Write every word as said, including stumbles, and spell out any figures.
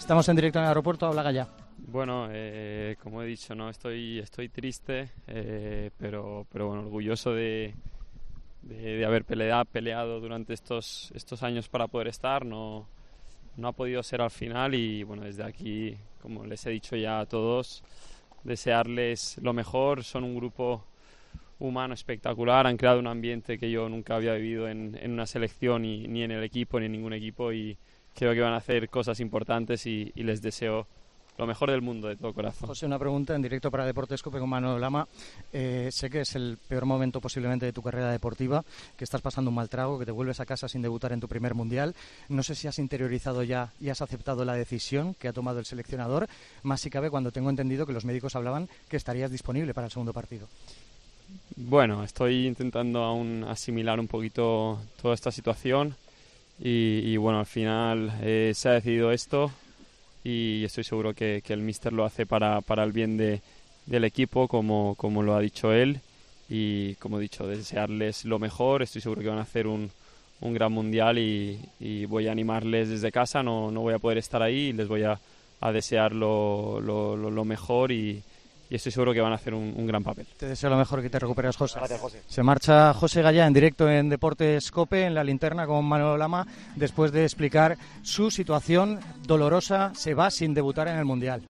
Estamos en directo en el aeropuerto, habla Gaya. Bueno, eh, como he dicho, no estoy estoy triste, eh, pero pero bueno, orgulloso de, de, de haber peleado, peleado durante estos estos años para poder estar. No no ha podido ser al final y bueno, desde aquí, como les he dicho ya a todos, desearles lo mejor. Son un grupo humano espectacular, han creado un ambiente que yo nunca había vivido en, en una selección y, ni en el equipo ni en ningún equipo, y creo que van a hacer cosas importantes y, y les deseo lo mejor del mundo de todo corazón. José, una pregunta en directo para Deportes Cope con Manolo Lama. Eh, sé que es el peor momento posiblemente de tu carrera deportiva, que estás pasando un mal trago, que te vuelves a casa sin debutar en tu primer mundial. No sé si has interiorizado ya y has aceptado la decisión que ha tomado el seleccionador, más si cabe cuando tengo entendido que los médicos hablaban que estarías disponible para el segundo partido. Bueno, estoy intentando aún asimilar un poquito toda esta situación y, y bueno, al final eh, se ha decidido esto y estoy seguro que, que el míster lo hace para, para el bien de, del equipo, como, como lo ha dicho él, y como he dicho, desearles lo mejor. Estoy seguro que van a hacer un, un gran mundial y, y voy a animarles desde casa. No, no voy a poder estar ahí y les voy a, a desear lo, lo, lo, lo mejor y, y estoy seguro que van a hacer un, un gran papel. Te deseo lo mejor, que te recuperes, José. Gracias, José. Se marcha José Gaya en directo en Deportes Cope, en la linterna con Manolo Lama, después de explicar su situación dolorosa. Se va sin debutar en el Mundial.